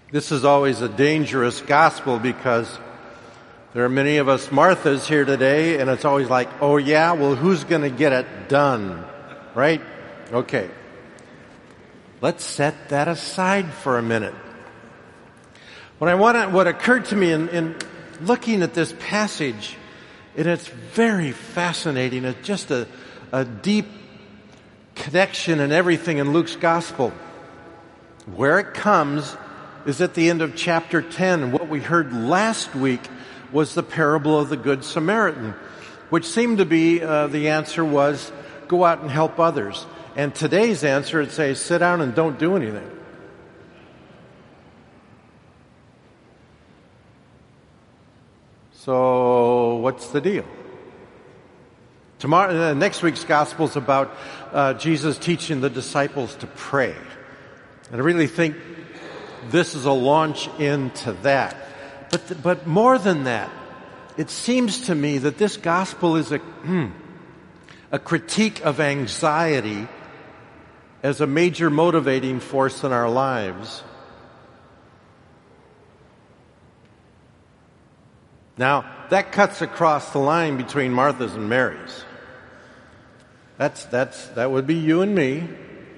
This is always a dangerous gospel because there are many of us Marthas here today, and it's always like, oh yeah, well who's going to get it done? Right? Okay. Let's set that aside for a minute. What occurred to me in looking at this passage, and it's very fascinating, it's just a deep connection and everything in Luke's gospel. Where it comes is at the end of chapter 10. And what we heard last week was the parable of the Good Samaritan, which seemed to be the answer was go out and help others. And today's answer would say sit down and don't do anything. So what's the deal? Next week's gospel is about Jesus teaching the disciples to pray. And I really think this is a launch into that. But more than that, it seems to me that this gospel is a critique of anxiety as a major motivating force in our lives. Now, that cuts across the line between Martha's and Mary's. That would be you and me.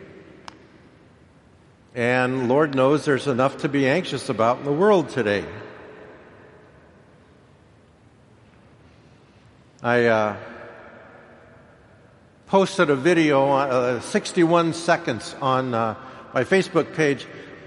And Lord knows there's enough to be anxious about in the world today. I posted a video, 61 seconds, on my Facebook page.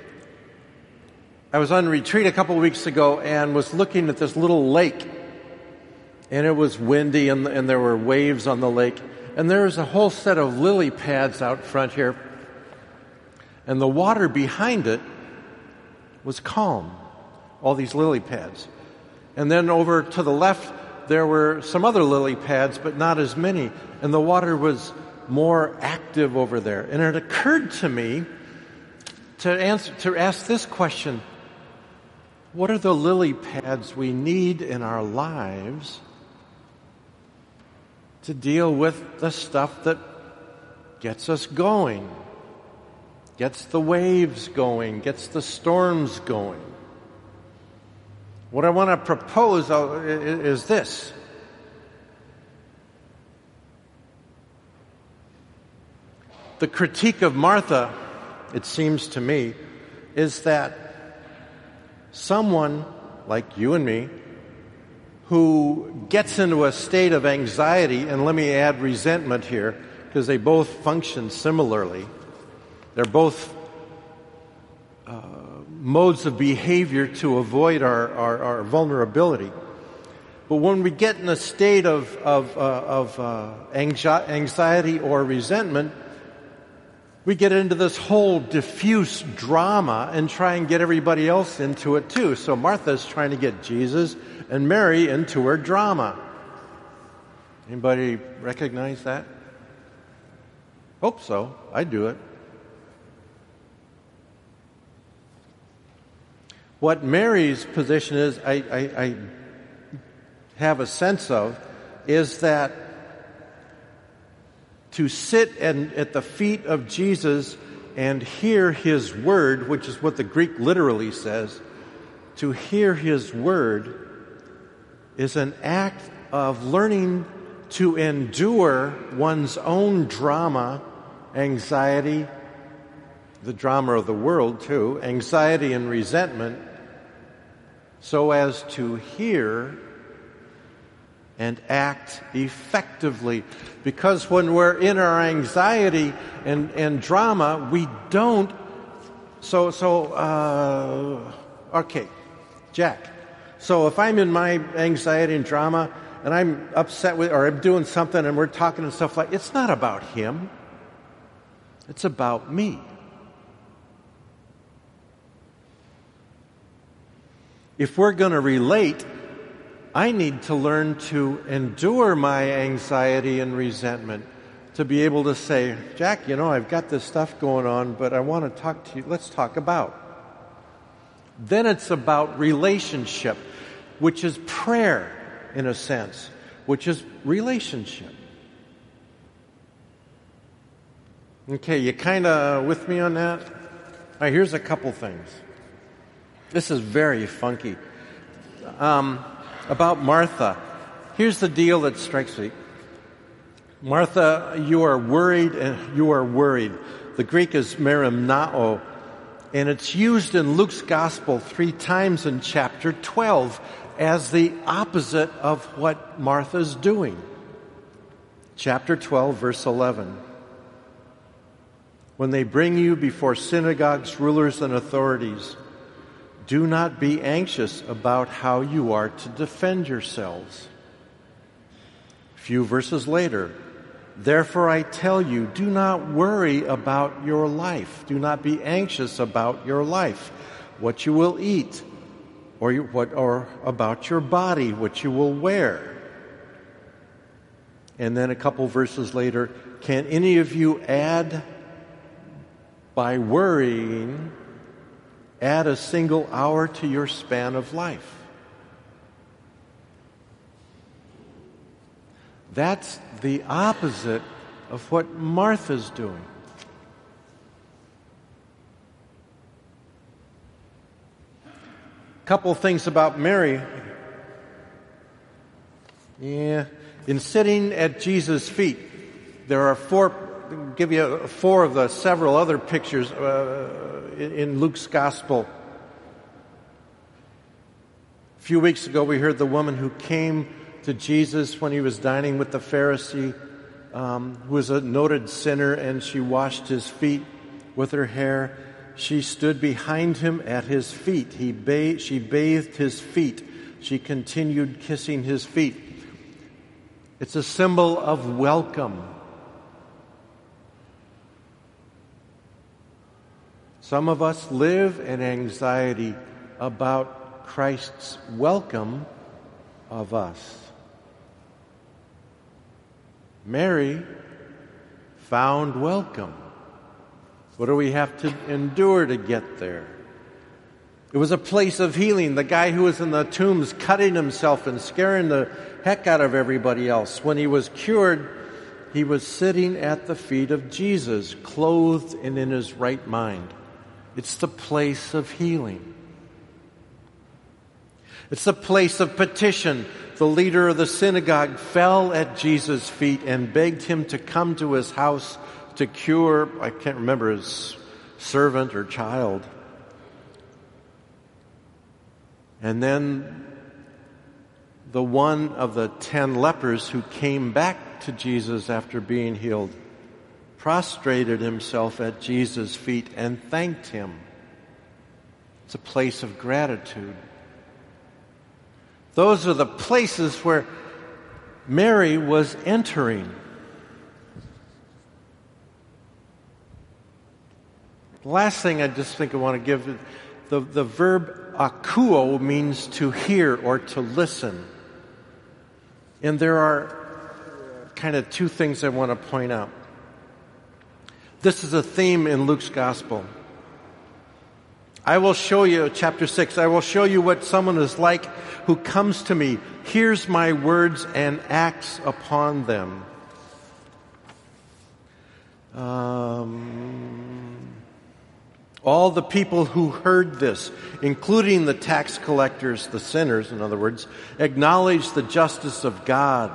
I was on retreat a couple of weeks ago and was looking at this little lake. And it was windy and there were waves on the lake. And there was a whole set of lily pads out front here. And the water behind it was calm, all these lily pads. And then over to the left, there were some other lily pads, but not as many. And the water was more active over there. And it occurred to me to ask this question: what are the lily pads we need in our lives to deal with the stuff that gets us going? Gets the waves going, gets the storms going. What I want to propose is this. The critique of Martha, it seems to me, is that someone like you and me who gets into a state of anxiety, and let me add resentment here, because they both function similarly. They're both modes of behavior to avoid our vulnerability. But when we get in a state of anxiety or resentment, we get into this whole diffuse drama and try and get everybody else into it too. So Martha's trying to get Jesus and Mary into her drama. Anybody recognize that? Hope so. I do it. What Mary's position is, I have a sense of, is that to sit at the feet of Jesus and hear His word, which is what the Greek literally says, to hear His word is an act of learning to endure one's own drama, anxiety, the drama of the world too, anxiety and resentment, so as to hear and act effectively. Because when we're in our anxiety and drama, we don't. Okay, Jack. So if I'm in my anxiety and drama and I'm upset with, or I'm doing something and we're talking and stuff like, it's not about him. It's about me. If we're going to relate, I need to learn to endure my anxiety and resentment, to be able to say, Jack, I've got this stuff going on, but I want to talk to you. Let's talk about. Then it's about relationship, which is prayer in a sense, which is relationship. Okay, you kind of with me on that? All right, here's a couple things. This is very funky. About Martha. Here's the deal that strikes me. Martha, you are worried and you are worried. The Greek is merimnao, and it's used in Luke's Gospel 3 times in chapter 12 as the opposite of what Martha's doing. Chapter 12, verse 11. When they bring you before synagogues, rulers, and authorities, do not be anxious about how you are to defend yourselves. A few verses later, therefore I tell you, do not worry about your life. Do not be anxious about your life, what you will eat, or about your body, what you will wear. And then a couple verses later, can any of you add, by worrying, add a single hour to your span of life? That's the opposite of what Martha's doing. Couple things about Mary. In sitting at Jesus' feet, there are give you 4 of the several other pictures in Luke's Gospel. A few weeks ago, we heard the woman who came to Jesus when he was dining with the Pharisee, who was a noted sinner, and she washed his feet with her hair. She stood behind him at his feet. She bathed his feet. She continued kissing his feet. It's a symbol of welcome. Some of us live in anxiety about Christ's welcome of us. Mary found welcome. What do we have to endure to get there? It was a place of healing. The guy who was in the tombs cutting himself and scaring the heck out of everybody else. When he was cured, he was sitting at the feet of Jesus, clothed and in his right mind. It's the place of healing. It's the place of petition. The leader of the synagogue fell at Jesus' feet and begged him to come to his house to cure, I can't remember, his servant or child. And then the one of the 10 lepers who came back to Jesus after being healed prostrated himself at Jesus' feet and thanked him. It's a place of gratitude. Those are the places where Mary was entering. The last thing I just think I want to give, the verb akuo means to hear or to listen. And there are kind of 2 things I want to point out. This is a theme in Luke's Gospel. I will show you, chapter 6, I will show you what someone is like who comes to me, hears my words, and acts upon them. All the people who heard this, including the tax collectors, the sinners, in other words, acknowledged the justice of God.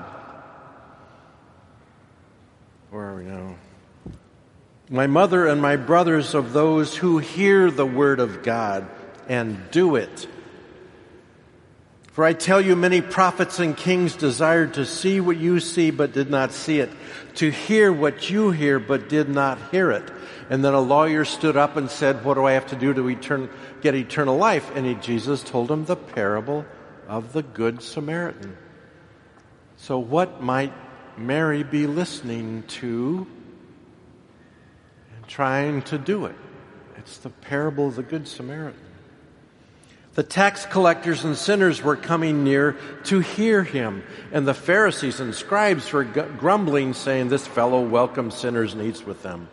Where are we now? My mother and my brothers, of those who hear the word of God and do it. For I tell you, many prophets and kings desired to see what you see but did not see it, to hear what you hear but did not hear it. And then a lawyer stood up and said, what do I have to do to get eternal life? And Jesus told him the parable of the Good Samaritan. So what might Mary be listening to and trying to do it? It's the parable of the Good Samaritan. The tax collectors and sinners were coming near to hear him, and the Pharisees and scribes were grumbling, saying, this fellow welcomes sinners and eats with them.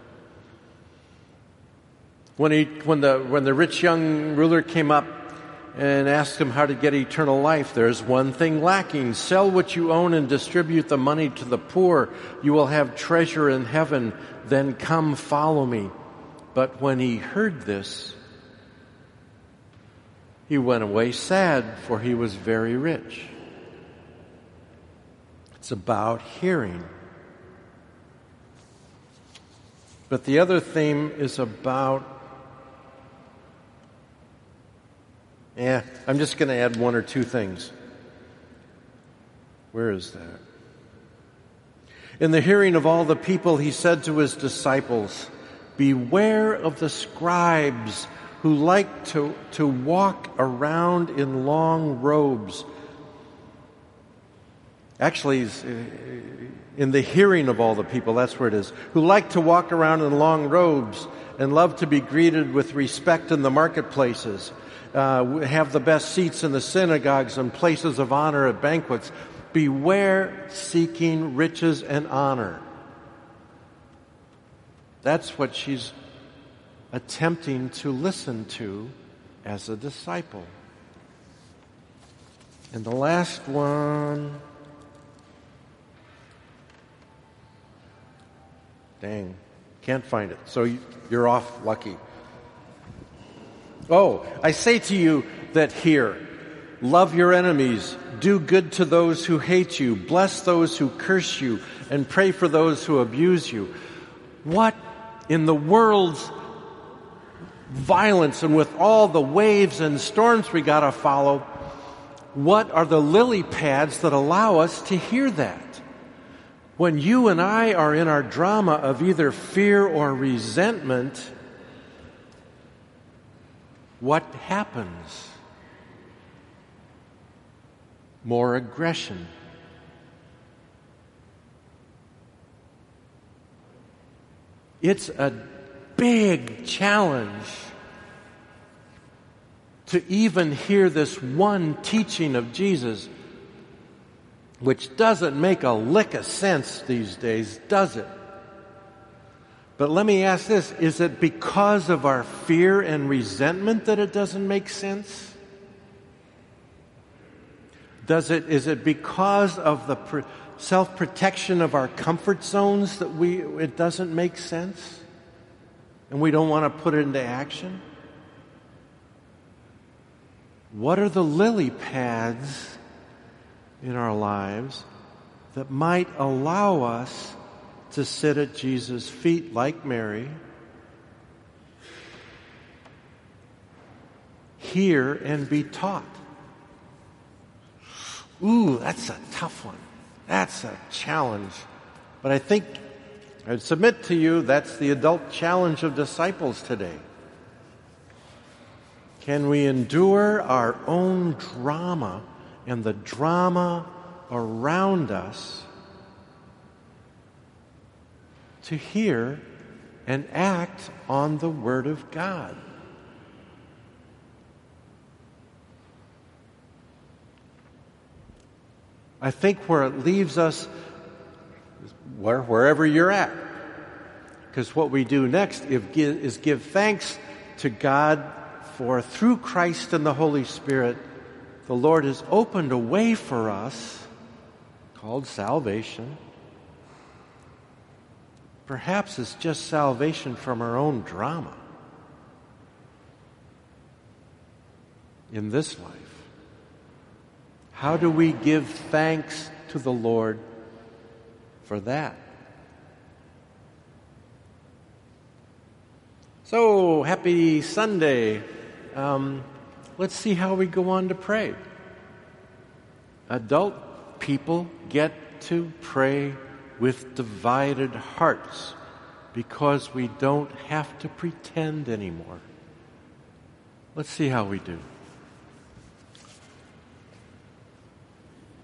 When the rich young ruler came up and asked him how to get eternal life, there's one thing lacking. Sell what you own and distribute the money to the poor. You will have treasure in heaven. Then come follow me. But when he heard this, He went away sad, for he was very rich. It's about hearing. But the other theme is about, I'm just going to add one or two things. Where is that? In the hearing of all the people, he said to his disciples, "Beware of the scribes who like to walk around in long robes." Actually, in the hearing of all the people, that's where it is. Who like to walk around in long robes and love to be greeted with respect in the marketplaces, have the best seats in the synagogues and places of honor at banquets. Beware seeking riches and honor. That's what she's attempting to listen to as a disciple. And the last one, dang, can't find it. So you're off lucky. Oh, I say to you that here, love your enemies, do good to those who hate you, bless those who curse you, and pray for those who abuse you. What in the world's violence and with all the waves and storms we gotta follow, what are the lily pads that allow us to hear that? When you and I are in our drama of either fear or resentment, what happens? More aggression. It's a big challenge to even hear this one teaching of Jesus, which doesn't make a lick of sense these days, does it? But let me ask this, is it because of our fear and resentment that it doesn't make sense? Is it because of the self-protection of our comfort zones that it doesn't make sense? And we don't want to put it into action? What are the lily pads in our lives that might allow us to sit at Jesus' feet like Mary, hear and be taught? Ooh, that's a tough one. That's a challenge. But I think I'd submit to you that's the adult challenge of disciples today. Can we endure our own drama and the drama around us to hear and act on the Word of God? I think where it leaves us, wherever you're at, because what we do next is give thanks to God for through Christ and the Holy Spirit, the Lord has opened a way for us called salvation. Perhaps it's just salvation from our own drama in this life. How do we give thanks to the Lord for that? So, happy Sunday. Let's see how we go on to pray. Adult people get to pray with divided hearts because we don't have to pretend anymore. Let's see how we do.